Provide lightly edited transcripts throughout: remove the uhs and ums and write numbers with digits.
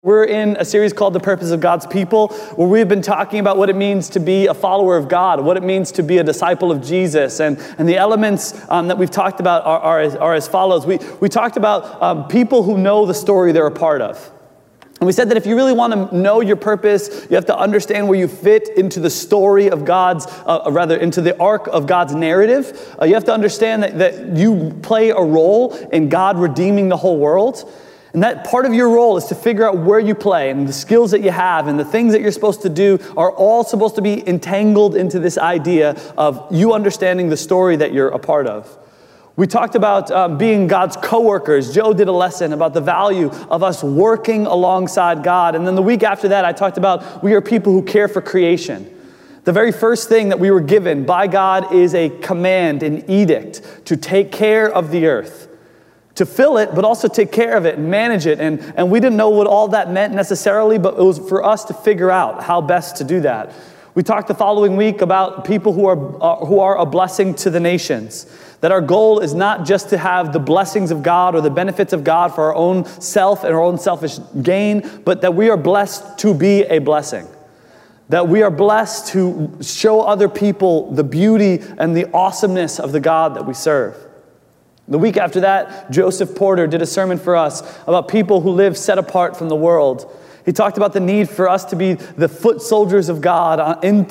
We're in a series called The Purpose of God's People, where we've been talking about what it means to be a follower of God, what it means to be a disciple of Jesus, and the elements that we've talked about are as follows. We talked about people who know the story they're a part of. And we said that if you really want to know your purpose, you have to understand where you fit into the story of God's, into the arc of God's narrative. You have to understand that you play a role in God redeeming the whole world. And that part of your role is to figure out where you play, and the skills that you have and the things that you're supposed to do are all supposed to be entangled into this idea of you understanding the story that you're a part of. We talked about being God's co-workers. Joe did a lesson about the value of us working alongside God. And then the week after that, I talked about we are people who care for creation. The very first thing that we were given by God is a command, an edict, to take care of the earth. To fill it, but also take care of it and manage it. And we didn't know what all that meant necessarily, but it was for us to figure out how best to do that. We talked the following week about people who are a blessing to the nations. That our goal is not just to have the blessings of God or the benefits of God for our own self and our own selfish gain, but that we are blessed to be a blessing. That we are blessed to show other people the beauty and the awesomeness of the God that we serve. The week after that, Joseph Porter did a sermon for us about people who live set apart from the world. He talked about the need for us to be the foot soldiers of God in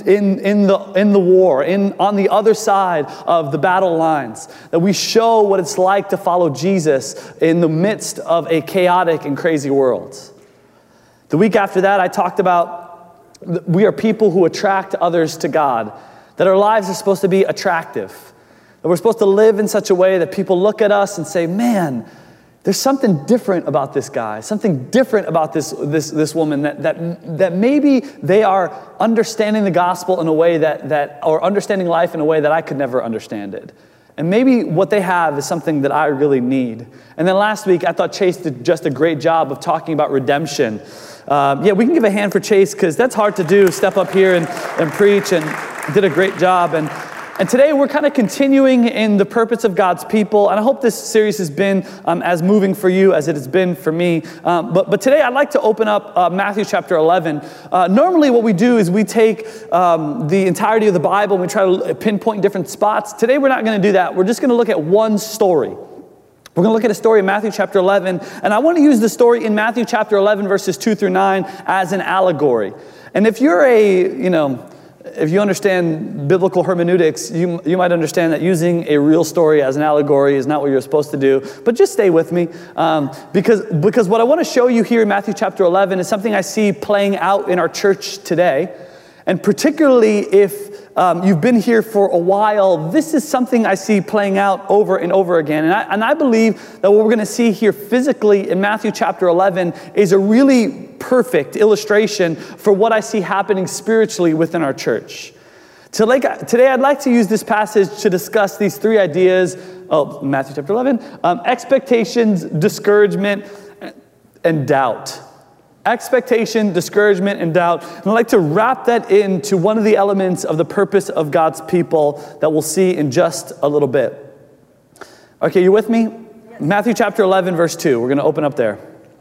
the war, on the other side of the battle lines. That we show what it's like to follow Jesus in the midst of a chaotic and crazy world. The week after that, I talked about we are people who attract others to God. That our lives are supposed to be attractive. That we're supposed to live in such a way that people look at us and say, man, there's something different about this guy, something different about this woman, that maybe they are understanding the gospel in a way or understanding life in a way that I could never understand it. And maybe what they have is something that I really need. And then last week, I thought Chase did just a great job of talking about redemption. We can give a hand for Chase because that's hard to do, step up here and preach, and did a great job. And today we're kind of continuing in the purpose of God's people, and I hope this series has been as moving for you as it has been for me. But today I'd like to open up Matthew chapter 11. Normally what we do is we take the entirety of the Bible and we try to pinpoint different spots. Today we're not going to do that. We're just going to look at one story. We're going to look at a story in Matthew chapter 11, and I want to use the story in Matthew chapter 11 verses 2 through 9 as an allegory. And if you're if you understand biblical hermeneutics, you might understand that using a real story as an allegory is not what you're supposed to do. But just stay with me, because what I want to show you here in Matthew chapter 11 is something I see playing out in our church today. And particularly if you've been here for a while, this is something I see playing out over and over again. And I believe that what we're going to see here physically in Matthew chapter 11 is a really perfect illustration for what I see happening spiritually within our church. Today I'd like to use this passage to discuss these three ideas of Matthew chapter 11, expectations, discouragement, and doubt. Expectation, discouragement, and doubt. And I'd like to wrap that into one of the elements of the purpose of God's people that we'll see in just a little bit. Okay, you with me? Yes. Matthew chapter 11, verse 2. We're going to open up there.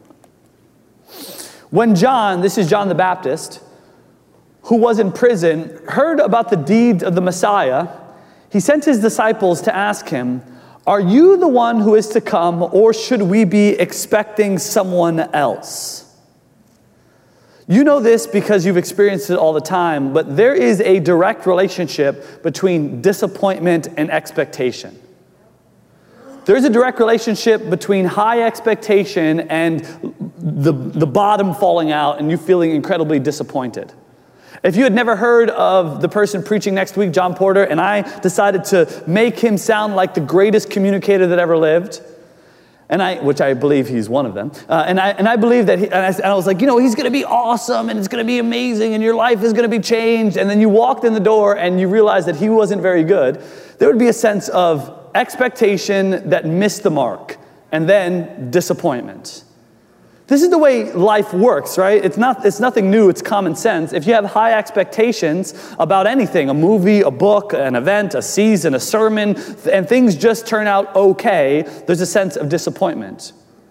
When John, this is John the Baptist, who was in prison, heard about the deeds of the Messiah, he sent his disciples to ask him, "Are you the one who is to come, or should we be expecting someone else?" You know this because you've experienced it all the time, but there is a direct relationship between disappointment and expectation. There's a direct relationship between high expectation and the bottom falling out and you feeling incredibly disappointed. If you had never heard of the person preaching next week, John Porter, and I decided to make him sound like the greatest communicator that ever lived, which I believe he's one of them. And I believe that I was like, he's going to be awesome and it's going to be amazing and your life is going to be changed. And then you walked in the door and you realized that he wasn't very good. There would be a sense of expectation that missed the mark and then disappointment. This is the way life works, right? It's nothing new, it's common sense. If you have high expectations about anything, a movie, a book, an event, a season, a sermon, and things just turn out okay, there's a sense of disappointment.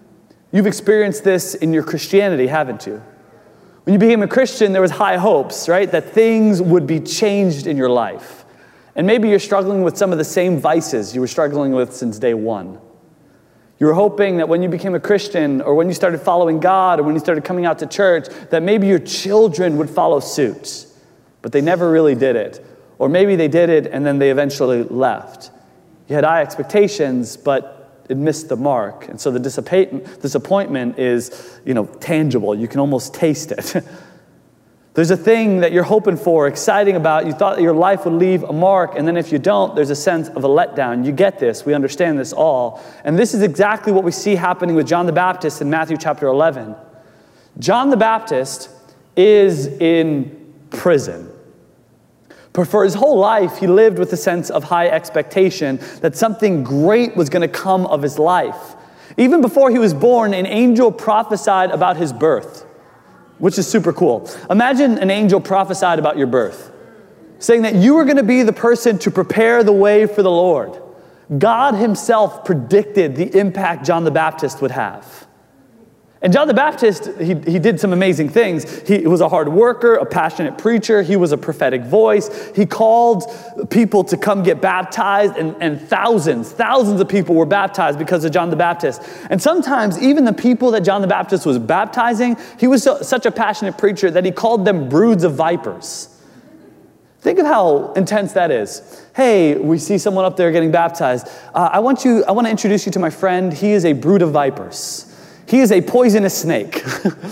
You've experienced this in your Christianity, haven't you? When you became a Christian, there was high hopes, right? That things would be changed in your life. And maybe you're struggling with some of the same vices you were struggling with since day one. You were hoping that when you became a Christian, or when you started following God, or when you started coming out to church, that maybe your children would follow suit. But they never really did it. Or maybe they did it and then they eventually left. You had high expectations, but it missed the mark. And so the disappointment is, tangible. You can almost taste it. There's a thing that you're hoping for, exciting about. You thought that your life would leave a mark, and then if you don't, there's a sense of a letdown. You get this. We understand this all. And this is exactly what we see happening with John the Baptist in Matthew chapter 11. John the Baptist is in prison. But for his whole life, he lived with a sense of high expectation that something great was going to come of his life. Even before he was born, an angel prophesied about his birth, which is super cool. Imagine an angel prophesied about your birth, saying that you were going to be the person to prepare the way for the Lord. God himself predicted the impact John the Baptist would have. And John the Baptist, he did some amazing things. He was a hard worker, a passionate preacher. He was a prophetic voice. He called people to come get baptized, and thousands of people were baptized because of John the Baptist. And sometimes even the people that John the Baptist was baptizing, he was such a passionate preacher that he called them broods of vipers. Think of how intense that is. Hey, we see someone up there getting baptized. I want to introduce you to my friend. He is a brood of vipers. He is a poisonous snake.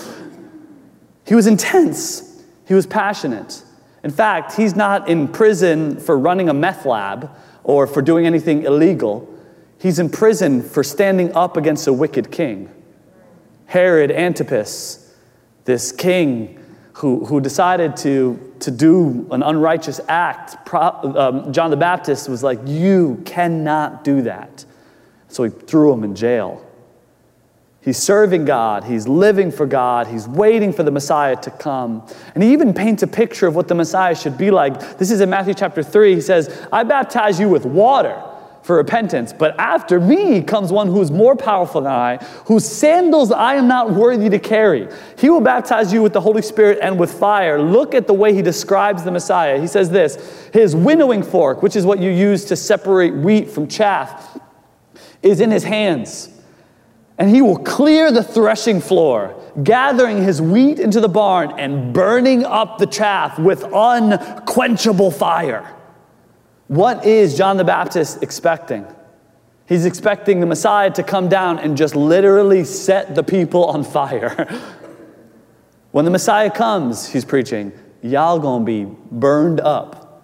He was intense. He was passionate. In fact, he's not in prison for running a meth lab or for doing anything illegal. He's in prison for standing up against a wicked king. Herod Antipas, this king who decided to do an unrighteous act. John the Baptist was like, you cannot do that. So he threw him in jail. He's serving God. He's living for God. He's waiting for the Messiah to come. And he even paints a picture of what the Messiah should be like. This is in Matthew chapter 3. He says, I baptize you with water for repentance, but after me comes one who is more powerful than I, whose sandals I am not worthy to carry. He will baptize you with the Holy Spirit and with fire. Look at the way he describes the Messiah. He says this, his winnowing fork, which is what you use to separate wheat from chaff, is in his hands. And he will clear the threshing floor, gathering his wheat into the barn and burning up the chaff with unquenchable fire. What is John the Baptist expecting? He's expecting the Messiah to come down and just literally set the people on fire. When the Messiah comes, he's preaching, y'all gonna be burned up.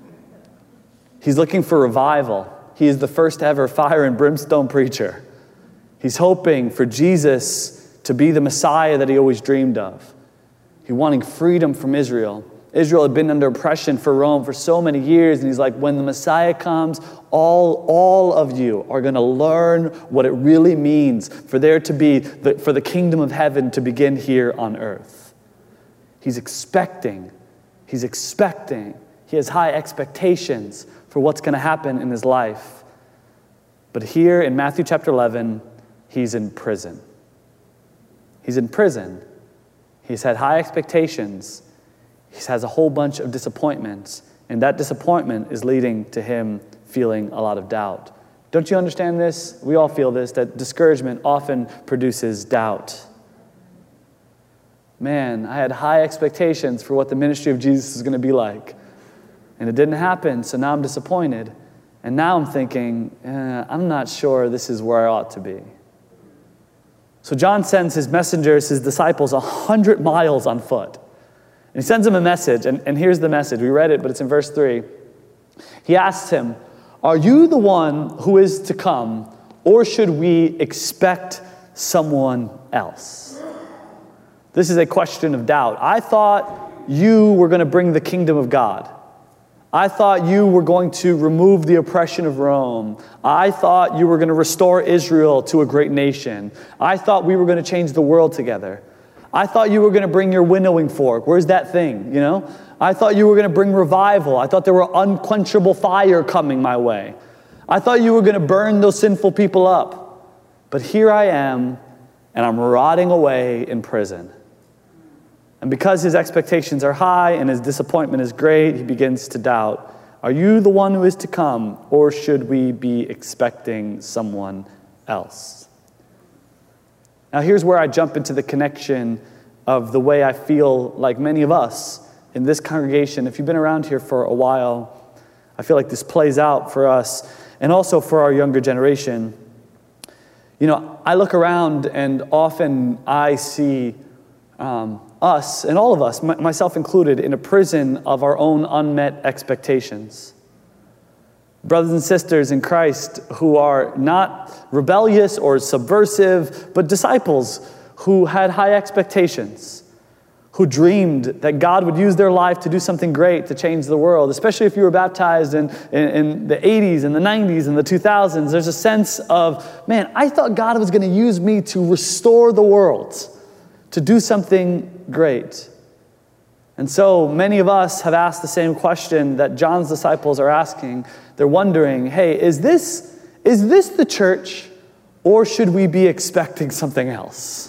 He's looking for revival. He is the first ever fire and brimstone preacher. He's hoping for Jesus to be the Messiah that he always dreamed of. He's wanting freedom from Israel. Israel had been under oppression for Rome for so many years, and he's like, when the Messiah comes, all of you are going to learn what it really means for there to be, for the kingdom of heaven to begin here on earth. He's expecting. He has high expectations for what's going to happen in his life. But here in Matthew chapter 11, he's in prison. He's in prison. He's had high expectations. He has a whole bunch of disappointments. And that disappointment is leading to him feeling a lot of doubt. Don't you understand this? We all feel this, that discouragement often produces doubt. Man, I had high expectations for what the ministry of Jesus is going to be like. And it didn't happen, so now I'm disappointed. And now I'm thinking, I'm not sure this is where I ought to be. So John sends his messengers, his disciples, 100 miles on foot. And he sends them a message, and here's the message. We read it, but it's in verse 3. He asks him, are you the one who is to come, or should we expect someone else? This is a question of doubt. I thought you were going to bring the kingdom of God. I thought you were going to remove the oppression of Rome. I thought you were going to restore Israel to a great nation. I thought we were going to change the world together. I thought you were going to bring your winnowing fork. Where's that thing, I thought you were going to bring revival. I thought there were unquenchable fire coming my way. I thought you were going to burn those sinful people up. But here I am, and I'm rotting away in prison. And because his expectations are high and his disappointment is great, he begins to doubt, are you the one who is to come, or should we be expecting someone else? Now here's where I jump into the connection of the way I feel like many of us in this congregation, if you've been around here for a while, I feel like this plays out for us and also for our younger generation. You know, I look around and often I see us, and all of us, myself included, in a prison of our own unmet expectations. Brothers and sisters in Christ who are not rebellious or subversive, but disciples who had high expectations, who dreamed that God would use their life to do something great to change the world, especially if you were baptized in the 80s and the 90s and the 2000s. There's a sense of, man, I thought God was going to use me to restore the world, to do something great. And so many of us have asked the same question that John's disciples are asking. They're wondering, hey, is this the church, or should we be expecting something else?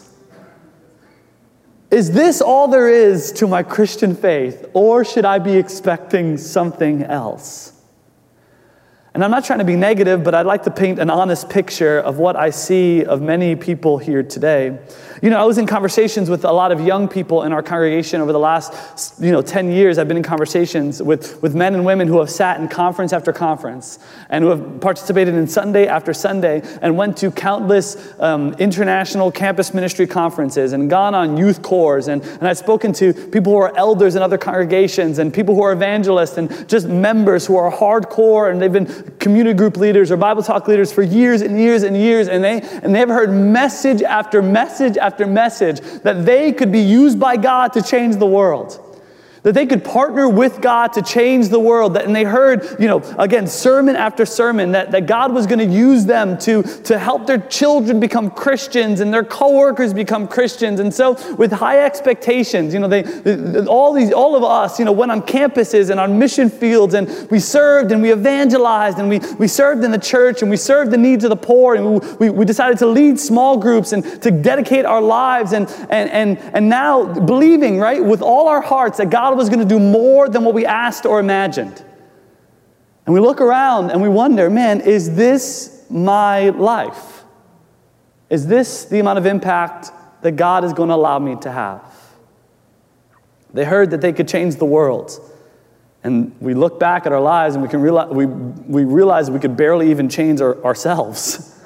Is this all there is to my Christian faith, or should I be expecting something else? And I'm not trying to be negative, but I'd like to paint an honest picture of what I see of many people here today. You know, I was in conversations with a lot of young people in our congregation over the last, 10 years. I've been in conversations with men and women who have sat in conference after conference and who have participated in Sunday after Sunday and went to countless international campus ministry conferences and gone on youth corps. And I've spoken to people who are elders in other congregations and people who are evangelists and just members who are hardcore, and they've been community group leaders or Bible talk leaders for years and years and years, and they've heard message after message after message that they could be used by God to change the world, that they could partner with God to change the world. And they heard, again, sermon after sermon, that God was going to use them to help their children become Christians and their coworkers become Christians. And so with high expectations, all of us, went on campuses and on mission fields, and we served and we evangelized and we served in the church and we served the needs of the poor, and we decided to lead small groups and to dedicate our lives and now believing, right, with all our hearts that God was going to do more than what we asked or imagined. And we look around and we wonder, man, is this my life? Is this the amount of impact that God is going to allow me to have? They heard that they could change the world. And we look back at our lives and we can realize we realize we could barely even change ourselves.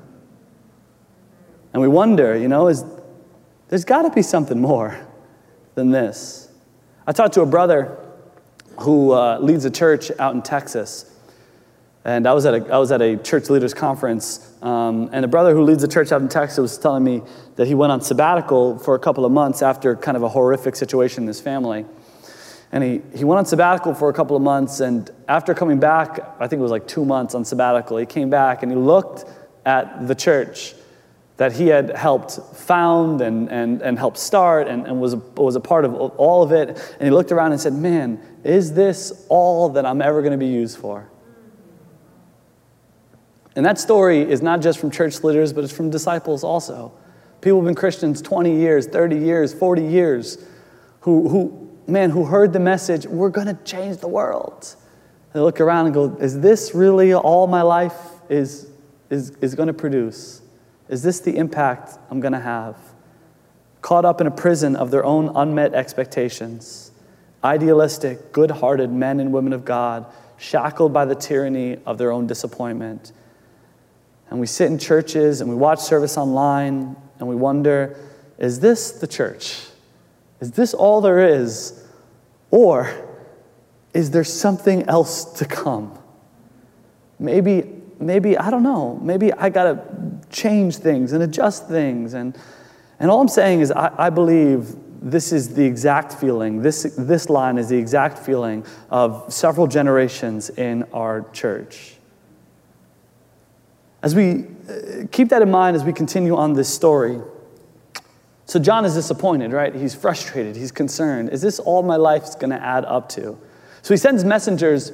And we wonder, there's got to be something more than this. I talked to a brother who leads a church out in Texas, and I was at a church leaders conference, and a brother who leads a church out in Texas was telling me that he went on sabbatical for a couple of months after kind of a horrific situation in his family, and he went on sabbatical for a couple of months, and after coming back, I think it was like 2 months on sabbatical, he came back and he looked at the church that he had helped found and helped start and was a part of all of it. And he looked around and said, man, is this all that I'm ever going to be used for? And that story is not just from church leaders, but it's from disciples also. People who've been Christians 20 years, 30 years, 40 years, who heard the message, we're going to change the world. They look around and go, is this really all my life is going to produce? Is this the impact I'm going to have? Caught up in a prison of their own unmet expectations, idealistic, good-hearted men and women of God, shackled by the tyranny of their own disappointment. And we sit in churches and we watch service online and we wonder, is this the church? Is this all there is? Or is there something else to come? Maybe, I don't know, maybe I got to change things and adjust things. And all I'm saying is I believe this is the exact feeling, this line is the exact feeling of several generations in our church. As we keep that in mind as we continue on this story, so John is disappointed, right? He's frustrated, he's concerned. Is this all my life is going to add up to? So he sends messengers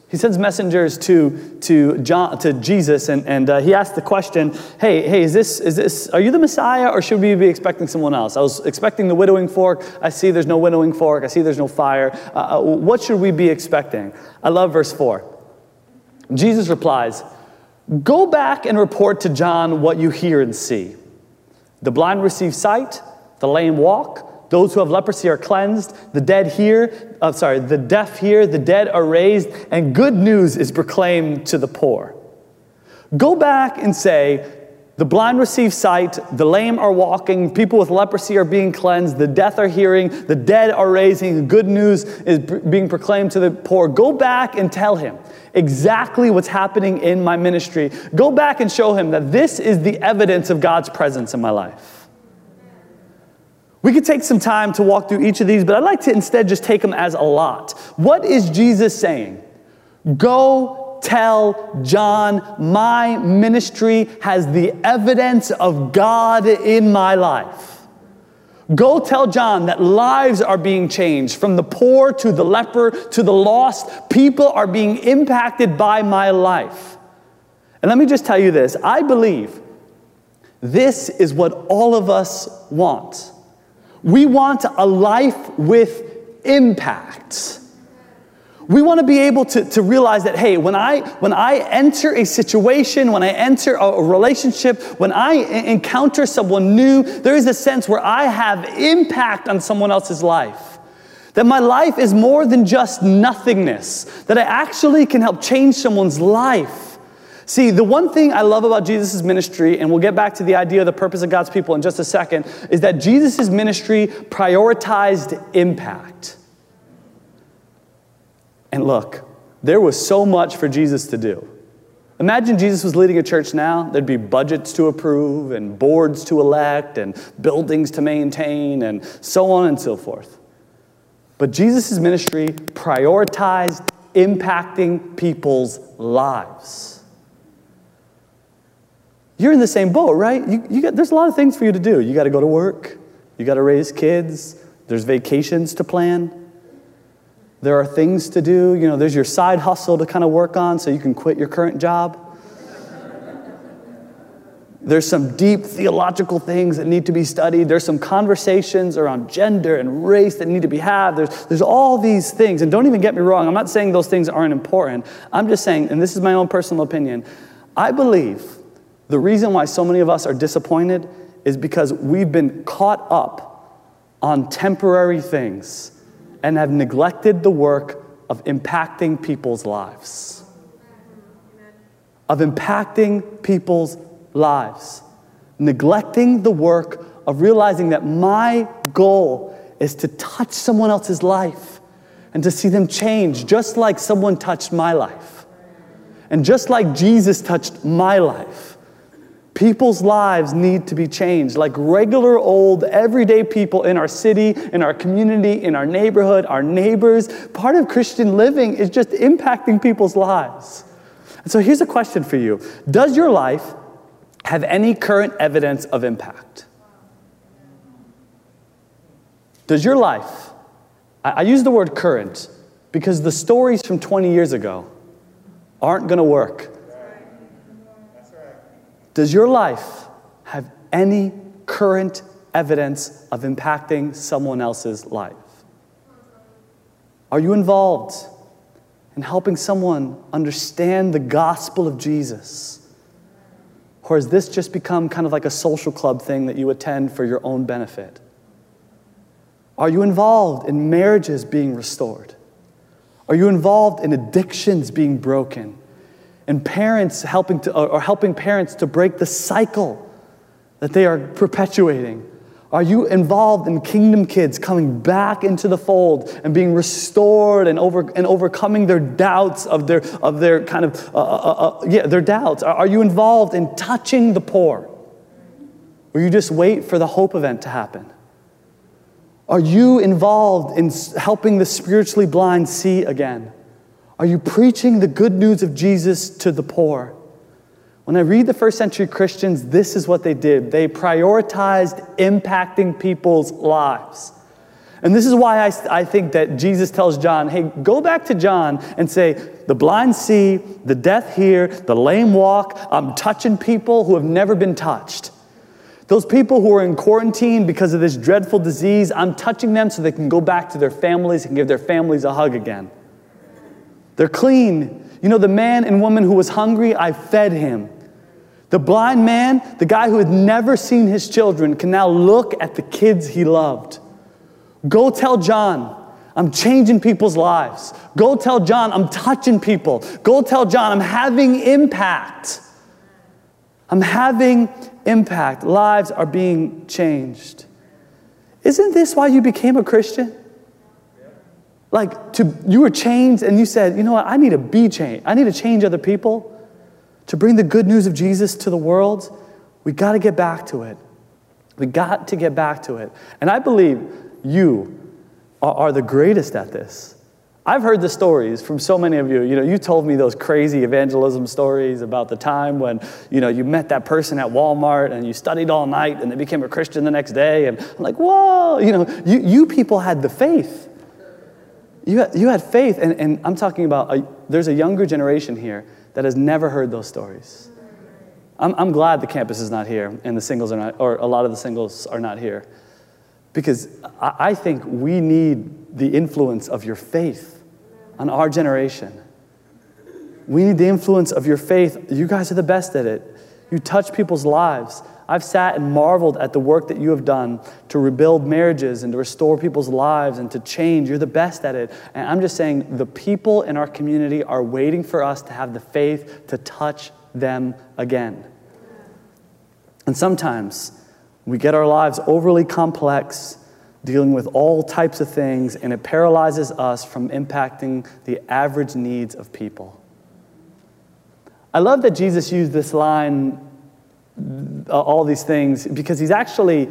to Jesus, and he asked the question, hey, are you the Messiah, or should we be expecting someone else? I was expecting the winnowing fork. I see there's no winnowing fork. I see there's no fire. What should we be expecting? I love verse 4. Jesus replies, "Go back and report to John what you hear and see. The blind receive sight, the lame walk, those who have leprosy are cleansed, the deaf hear, the dead are raised, and good news is proclaimed to the poor." Go back and say, the blind receive sight, the lame are walking, people with leprosy are being cleansed, the deaf are hearing, the dead are raising, good news is being proclaimed to the poor. Go back and tell him exactly what's happening in my ministry. Go back and show him that this is the evidence of God's presence in my life. We could take some time to walk through each of these, but I'd like to instead just take them as a lot. What is Jesus saying? Go tell John, my ministry has the evidence of God in my life. Go tell John that lives are being changed, from the poor to the leper to the lost. People are being impacted by my life. And let me just tell you this. I believe this is what all of us want. We want a life with impact. We want to be able to realize that, hey, when I enter a situation, when I enter a relationship, when I encounter someone new, there is a sense where I have impact on someone else's life. That my life is more than just nothingness. That I actually can help change someone's life. See, the one thing I love about Jesus' ministry, and we'll get back to the idea of the purpose of God's people in just a second, is that Jesus' ministry prioritized impact. And look, there was so much for Jesus to do. Imagine Jesus was leading a church now. There'd be budgets to approve, and boards to elect, and buildings to maintain, and so on and so forth. But Jesus' ministry prioritized impacting people's lives. You're in the same boat, right? There's a lot of things for you to do. You got to go to work. You got to raise kids. There's vacations to plan. There are things to do. There's your side hustle to kind of work on so you can quit your current job. There's some deep theological things that need to be studied. There's some conversations around gender and race that need to be had. There's all these things. And don't even get me wrong. I'm not saying those things aren't important. I'm just saying, and this is my own personal opinion, I believe the reason why so many of us are disappointed is because we've been caught up on temporary things and have neglected the work of impacting people's lives. Of impacting people's lives. Neglecting the work of realizing that my goal is to touch someone else's life and to see them change just like someone touched my life. And just like Jesus touched my life. People's lives need to be changed, like regular old everyday people in our city, in our community, in our neighborhood, our neighbors. Part of Christian living is just impacting people's lives. And so here's a question for you. Does your life have any current evidence of impact? Does your life, I use the word current because the stories from 20 years ago aren't going to work. Does your life have any current evidence of impacting someone else's life? Are you involved in helping someone understand the gospel of Jesus? Or has this just become kind of like a social club thing that you attend for your own benefit? Are you involved in marriages being restored? Are you involved in addictions being broken? And parents helping parents to break the cycle that they are perpetuating? Are you involved in Kingdom Kids coming back into the fold and being restored and overcoming their doubts of their kind of their doubts? Are you involved in touching the poor? Or you just wait for the Hope event to happen? Are you involved in helping the spiritually blind see again? Are you preaching the good news of Jesus to the poor? When I read the first century Christians, this is what they did. They prioritized impacting people's lives. And this is why I think that Jesus tells John, hey, go back to John and say, the blind see, the deaf hear, the lame walk. I'm touching people who have never been touched. Those people who are in quarantine because of this dreadful disease, I'm touching them so they can go back to their families and give their families a hug again. They're clean. You know, the man and woman who was hungry, I fed him. The blind man, the guy who had never seen his children, can now look at the kids he loved. Go tell John, I'm changing people's lives. Go tell John, I'm touching people. Go tell John, I'm having impact. I'm having impact. Lives are being changed. Isn't this why you became a Christian? Like, you were changed and you said, you know what, I need to be changed. I need to change other people. To bring the good news of Jesus to the world, we got to get back to it. We got to get back to it. And I believe you are the greatest at this. I've heard the stories from so many of you. You know, you told me those crazy evangelism stories about the time when, you know, you met that person at Walmart and you studied all night and they became a Christian the next day. And I'm like, whoa, you know, you people had the faith. You had faith. And I'm talking about, there's a younger generation here that has never heard those stories. I'm glad the campus is not here and the singles are not, or a lot of the singles are not here. Because I think we need the influence of your faith on our generation. We need the influence of your faith. You guys are the best at it. You touch people's lives. I've sat and marveled at the work that you have done to rebuild marriages and to restore people's lives and to change. You're the best at it. And I'm just saying the people in our community are waiting for us to have the faith to touch them again. And sometimes we get our lives overly complex, dealing with all types of things, and it paralyzes us from impacting the average needs of people. I love that Jesus used this line, all these things, because he's actually,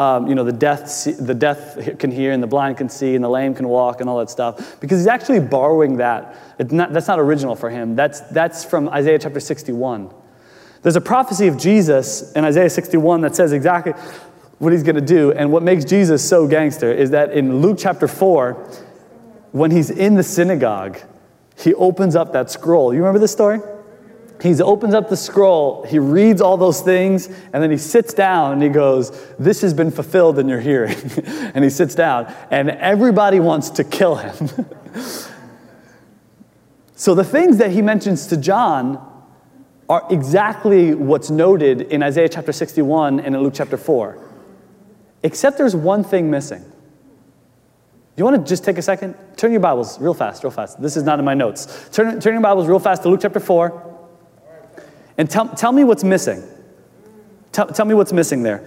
the deaf can hear, and the blind can see, and the lame can walk, and all that stuff, because he's actually borrowing that. That's not original for him. That's from Isaiah chapter 61. There's a prophecy of Jesus in Isaiah 61 that says exactly what he's going to do. And what makes Jesus so gangster is that in Luke chapter 4, when he's in the synagogue, he opens up that scroll. You remember this story? He opens up the scroll, he reads all those things, and then he sits down and he goes, this has been fulfilled in your hearing. And he sits down, and everybody wants to kill him. So the things that he mentions to John are exactly what's noted in Isaiah chapter 61 and in Luke chapter 4. Except there's one thing missing. You want to just take a second? Turn your Bibles real fast, real fast. This is not in my notes. Turn your Bibles real fast to Luke chapter 4. And tell me what's missing. Tell me what's missing there.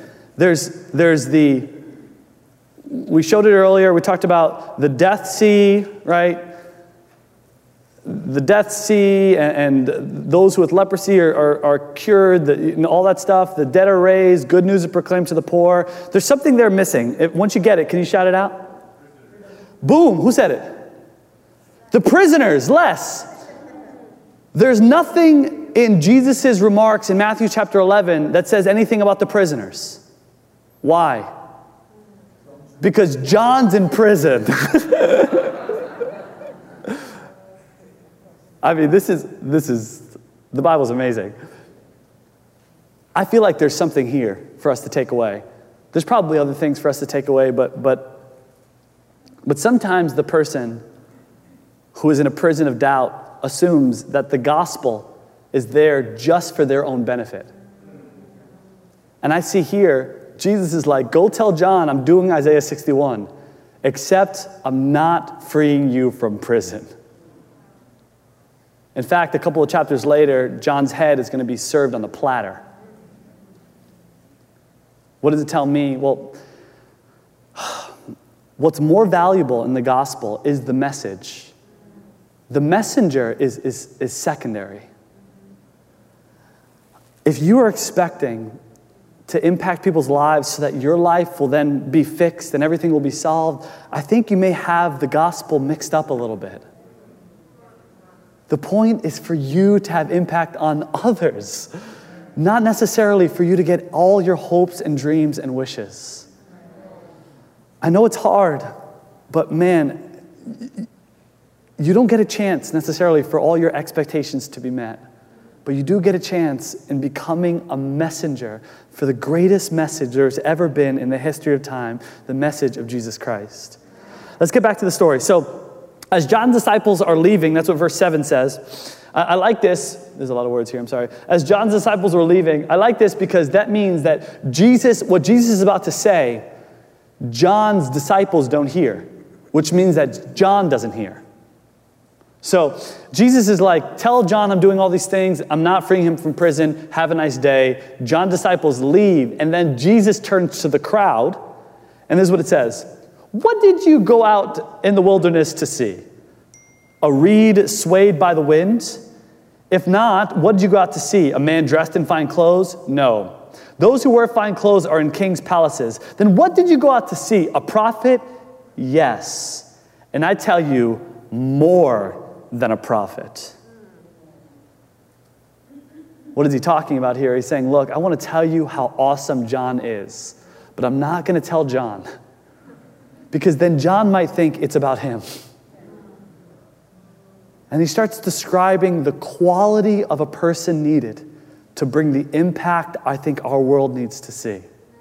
We showed it earlier, we talked about the death sea, right? The death sea and those with leprosy are cured, all that stuff. The dead are raised, good news is proclaimed to the poor. There's something there missing. Once you get it, can you shout it out? Boom, who said it? The prisoners, less. There's nothing in Jesus' remarks in Matthew chapter 11 that says anything about the prisoners. Why? Because John's in prison. I mean, this is, the Bible's amazing. I feel like there's something here for us to take away. There's probably other things for us to take away, but sometimes the person who is in a prison of doubt assumes that the gospel is there just for their own benefit. And I see here, Jesus is like, go tell John I'm doing Isaiah 61, except I'm not freeing you from prison. In fact, a couple of chapters later, John's head is going to be served on a platter. What does it tell me? Well, what's more valuable in the gospel is the message. The messenger is secondary. If you are expecting to impact people's lives so that your life will then be fixed and everything will be solved, I think you may have the gospel mixed up a little bit. The point is for you to have impact on others, not necessarily for you to get all your hopes and dreams and wishes. I know it's hard. But man, you don't get a chance necessarily for all your expectations to be met. But you do get a chance in becoming a messenger for the greatest message there's ever been in the history of time, the message of Jesus Christ. Let's get back to the story. So, as John's disciples are leaving, that's what verse 7 says. I like this. There's a lot of words here, I'm sorry. As John's disciples were leaving, I like this because that means that what Jesus is about to say, John's disciples don't hear, which means that John doesn't hear. So Jesus is like, tell John I'm doing all these things. I'm not freeing him from prison. Have a nice day. John's disciples leave. And then Jesus turns to the crowd. And this is what it says. What did you go out in the wilderness to see? A reed swayed by the wind? If not, what did you go out to see? A man dressed in fine clothes? No. Those who wear fine clothes are in king's palaces. Then what did you go out to see? A prophet? Yes. And I tell you, more than a prophet. What is he talking about here? He's saying, look, I want to tell you how awesome John is, but I'm not going to tell John, because then John might think it's about him. And he starts describing the quality of a person needed to bring the impact I think our world needs to see.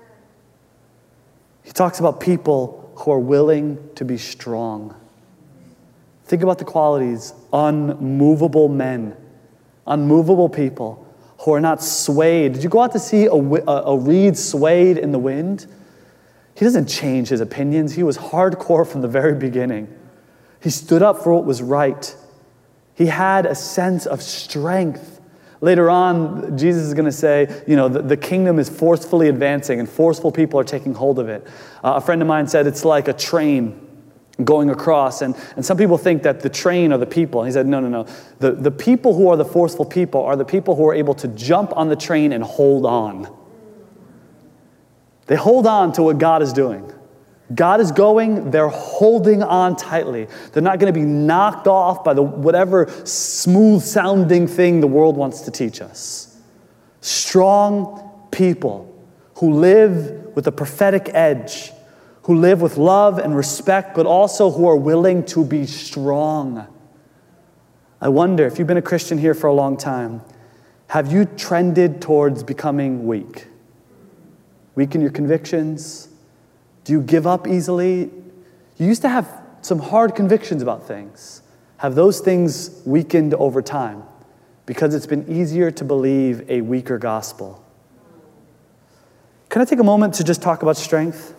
He talks about people who are willing to be strong. Think about the qualities: unmovable men, unmovable people who are not swayed. Did you go out to see a reed swayed in the wind? He doesn't change his opinions. He was hardcore from the very beginning. He stood up for what was right. He had a sense of strength. Later on, Jesus is going to say, the kingdom is forcefully advancing and forceful people are taking hold of it. A friend of mine said it's like a train going across, and some people think that the train are the people. And he said, no. The people who are the forceful people are the people who are able to jump on the train and hold on. They hold on to what God is doing. God is going, they're holding on tightly. They're not going to be knocked off by whatever smooth-sounding thing the world wants to teach us. Strong people who live with a prophetic edge, who live with love and respect, but also who are willing to be strong. I wonder, if you've been a Christian here for a long time, have you trended towards becoming weak? Weak in your convictions? Do you give up easily? You used to have some hard convictions about things. Have those things weakened over time because it's been easier to believe a weaker gospel? Can I take a moment to just talk about strength?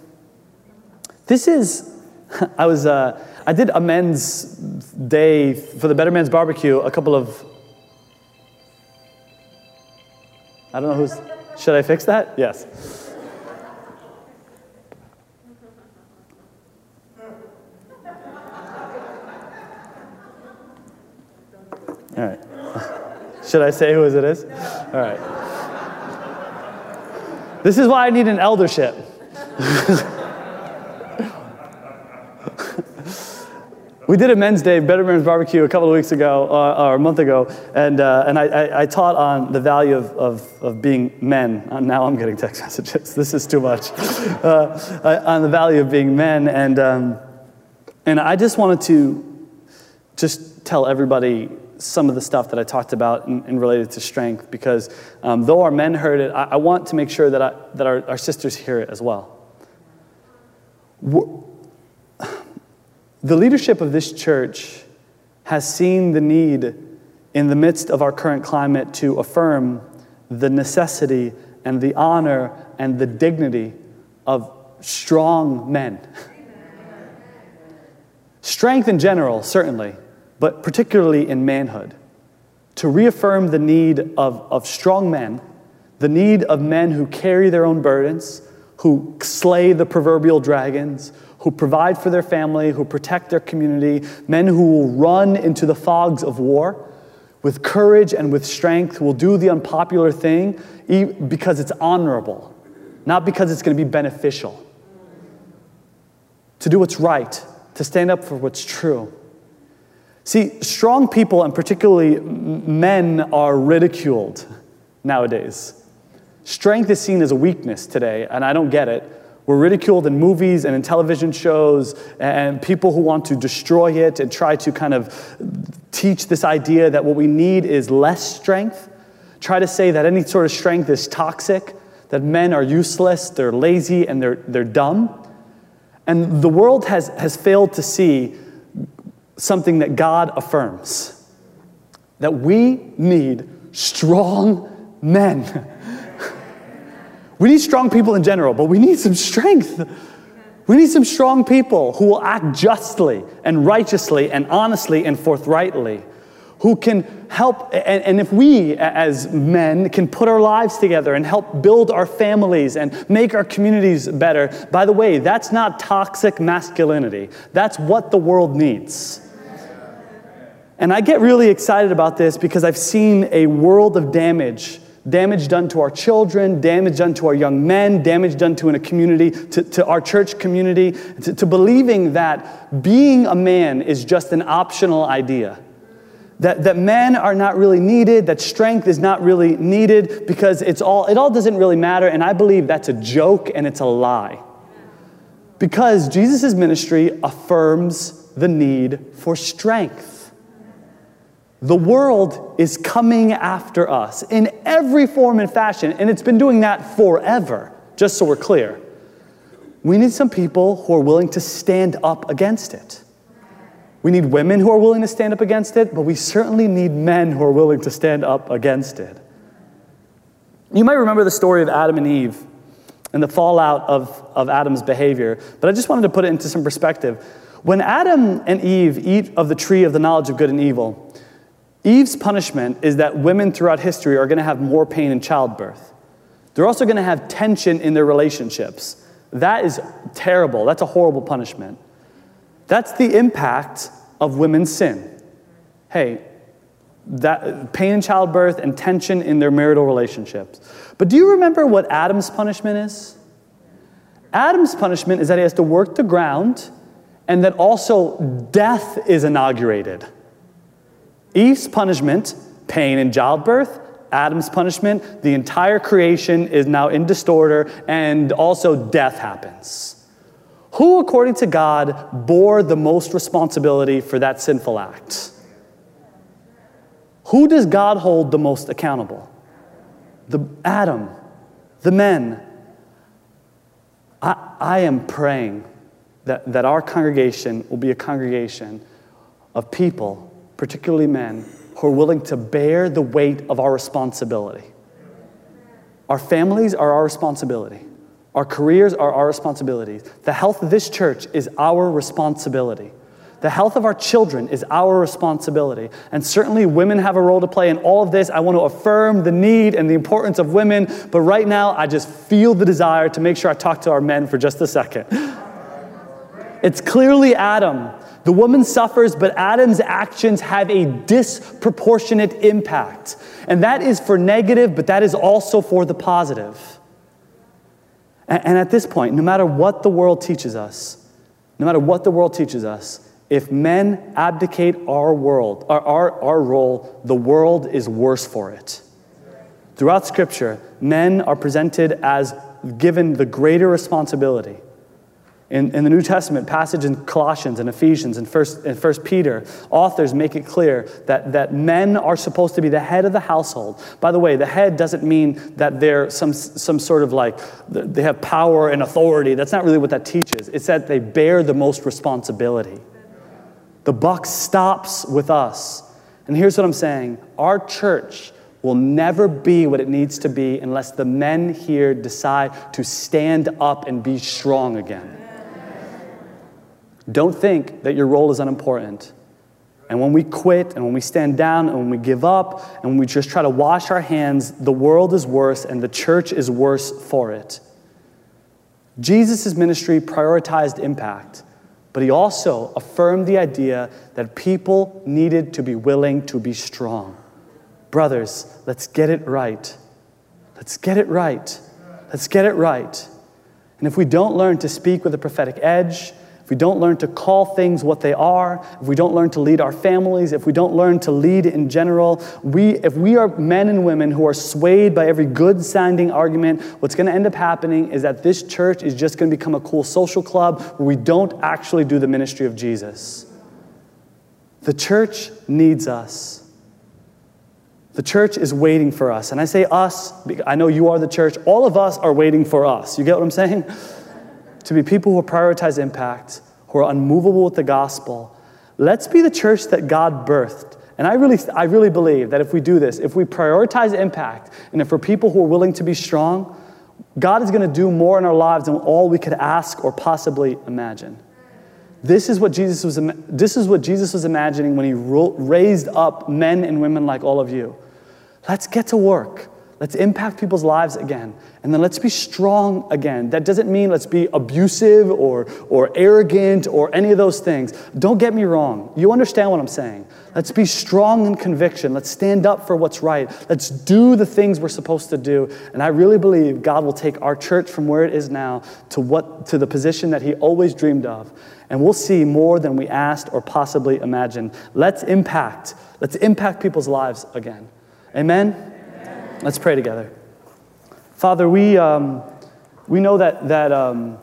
I did a men's day for the Better Man's Barbecue I don't know who's, should I fix that? Yes. All right. Should I say who it is? All right. This is why I need an eldership. We did a men's day, Better Man's Barbecue, a couple of weeks ago, or a month ago, and I taught on the value of being men. Now I'm getting text messages. This is too much. On the value of being men, and I just wanted to just tell everybody some of the stuff that I talked about and related to strength, because though our men heard it, I want to make sure that our sisters hear it as well. The leadership of this church has seen the need in the midst of our current climate to affirm the necessity and the honor and the dignity of strong men. Strength in general, certainly, but particularly in manhood. To reaffirm the need of strong men, the need of men who carry their own burdens, who slay the proverbial dragons, who provide for their family, who protect their community, men who will run into the fogs of war with courage and with strength, who will do the unpopular thing because it's honorable, not because it's going to be beneficial. To do what's right, to stand up for what's true. See, strong people, and particularly men, are ridiculed nowadays. Strength is seen as a weakness today, and I don't get it. We're ridiculed in movies and in television shows, and people who want to destroy it and try to kind of teach this idea that what we need is less strength, try to say that any sort of strength is toxic, that men are useless, they're lazy, and they're dumb. And the world has failed to see something that God affirms, that we need strong men. We need strong people in general, but we need some strength. We need some strong people who will act justly and righteously and honestly and forthrightly, who can help, and if we as men can put our lives together and help build our families and make our communities better. By the way, that's not toxic masculinity. That's what the world needs. And I get really excited about this because I've seen a world of damage done to our children, damage done to our young men, damage done to in a community, to our church community, to believing that being a man is just an optional idea. That men are not really needed, that strength is not really needed because it all doesn't really matter, and I believe that's a joke and it's a lie. Because Jesus' ministry affirms the need for strength. The world is coming after us in every form and fashion, and it's been doing that forever, just so we're clear. We need some people who are willing to stand up against it. We need women who are willing to stand up against it, but we certainly need men who are willing to stand up against it. You might remember the story of Adam and Eve and the fallout of Adam's behavior, but I just wanted to put it into some perspective. When Adam and Eve eat of the tree of the knowledge of good and evil, Eve's punishment is that women throughout history are going to have more pain in childbirth. They're also going to have tension in their relationships. That is terrible. That's a horrible punishment. That's the impact of women's sin. Hey, that pain in childbirth and tension in their marital relationships. But do you remember what Adam's punishment is? Adam's punishment is that he has to work the ground and that also death is inaugurated. Eve's punishment, pain in childbirth. Adam's punishment, the entire creation is now in disorder, and also death happens. Who, according to God, bore the most responsibility for that sinful act? Who does God hold the most accountable? Adam, the men. I am praying that our congregation will be a congregation of people, particularly men, who are willing to bear the weight of our responsibility. Our families are our responsibility. Our careers are our responsibilities. The health of this church is our responsibility. The health of our children is our responsibility. And certainly women have a role to play in all of this. I want to affirm the need and the importance of women, but right now I just feel the desire to make sure I talk to our men for just a second. It's clearly Adam. The woman suffers, but Adam's actions have a disproportionate impact. And that is for negative, but that is also for the positive. And at this point, no matter what the world teaches us, if men abdicate our role, the world is worse for it. Throughout Scripture, men are presented as given the greater responsibility. In the New Testament, passage in Colossians and Ephesians and 1 Peter, authors make it clear that men are supposed to be the head of the household. By the way, the head doesn't mean that they're some sort of like, they have power and authority. That's not really what that teaches. It's that they bear the most responsibility. The buck stops with us. And here's what I'm saying. Our church will never be what it needs to be unless the men here decide to stand up and be strong again. Don't think that your role is unimportant. And when we quit, and when we stand down, and when we give up, and when we just try to wash our hands, the world is worse, and the church is worse for it. Jesus' ministry prioritized impact, but he also affirmed the idea that people needed to be willing to be strong. Brothers, let's get it right. Let's get it right. Let's get it right. And if we don't learn to speak with a prophetic edge, if we don't learn to call things what they are, if we don't learn to lead our families, if we don't learn to lead in general, if we are men and women who are swayed by every good-sounding argument, what's going to end up happening is that this church is just going to become a cool social club where we don't actually do the ministry of Jesus. The church needs us. The church is waiting for us. And I say us, because I know you are the church. All of us are waiting for us. You get what I'm saying? To be people who prioritize impact, who are unmovable with the gospel. Let's be the church that God birthed. And I really believe that if we do this, if we prioritize impact, and if we're people who are willing to be strong, God is going to do more in our lives than all we could ask or possibly imagine. This is what Jesus was imagining when he raised up men and women like all of you. Let's get to work. Let's impact people's lives again. And then let's be strong again. That doesn't mean let's be abusive or arrogant or any of those things. Don't get me wrong. You understand what I'm saying. Let's be strong in conviction. Let's stand up for what's right. Let's do the things we're supposed to do. And I really believe God will take our church from where it is now to the position that he always dreamed of. And we'll see more than we asked or possibly imagined. Let's impact people's lives again. Amen? Amen. Let's pray together. Father, we know that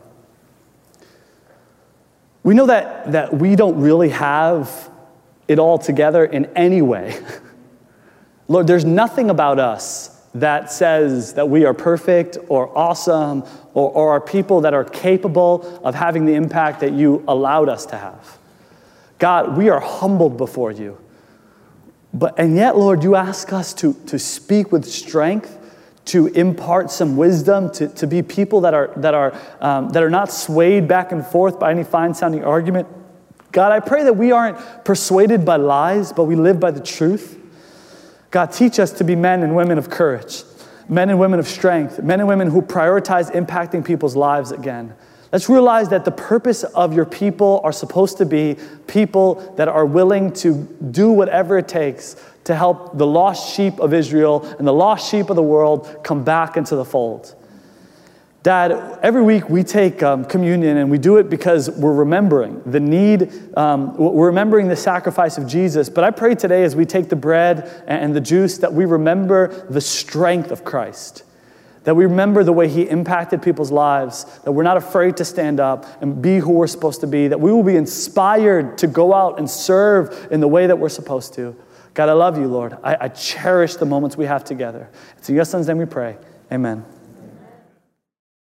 we don't really have it all together in any way. Lord, there's nothing about us that says that we are perfect or awesome or are people that are capable of having the impact that you allowed us to have. God, we are humbled before you. And yet, Lord, you ask us to speak with strength, to impart some wisdom, to be people that are not swayed back and forth by any fine-sounding argument. God, I pray that we aren't persuaded by lies, but we live by the truth. God, teach us to be men and women of courage, men and women of strength, men and women who prioritize impacting people's lives again. Let's realize that the purpose of your people are supposed to be people that are willing to do whatever it takes to help the lost sheep of Israel and the lost sheep of the world come back into the fold. Dad, every week we take communion, and we do it because we're remembering the need, we're remembering the sacrifice of Jesus. But I pray today as we take the bread and the juice that we remember the strength of Christ. That we remember the way he impacted people's lives, that we're not afraid to stand up and be who we're supposed to be, that we will be inspired to go out and serve in the way that we're supposed to. God, I love you, Lord. I cherish the moments we have together. It's in your son's name we pray. Amen.